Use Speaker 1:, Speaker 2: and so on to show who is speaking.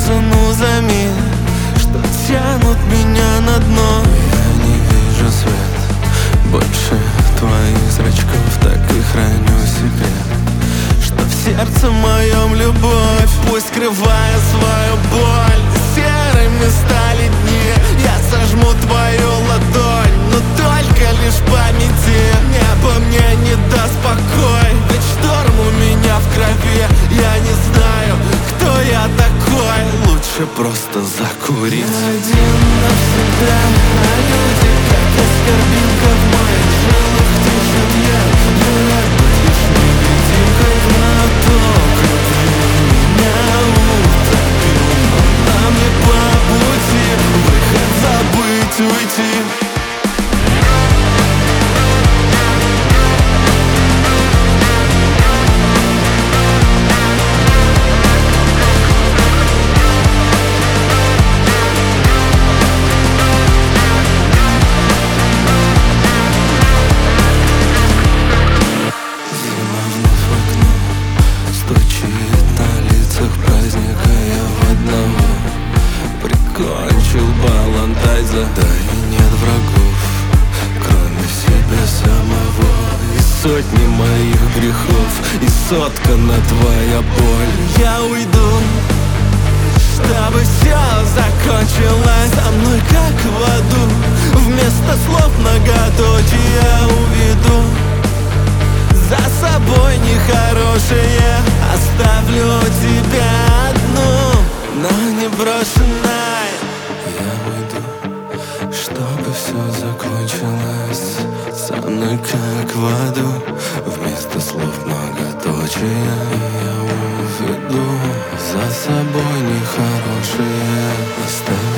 Speaker 1: занозами, что тянут меня на дно. Я не вижу свет больше твоих зрачков, так и храню секрет, что в сердце моем любовь. Пусть скрывая свою боль серыми стали дни, я сожму твою ладонь, но только лишь памяти. Небо мне не даст покой, ведь шторм у меня в крови. Я не знаю, кто я такой, лучше просто закурить. Я один навсегда, а люди как оскорбинка в моих жилах течет яд. Я лишь невидимкой в наток меня утопил, но нам не по пути выход забыть уйти. Кончил балантайза, да и нет врагов, кроме себя самого. И сотни моих грехов, и соткана твоя боль. Я уйду, чтобы все закончилось со мной как в аду. Вместо слов многоточие уведу за собой нехорошее, оставлю тебя одну, но не брошенной. Я уйду, чтобы все закончилось со мной как в аду. Вместо слов многоточие я уведу за собой нехорошее, оставлю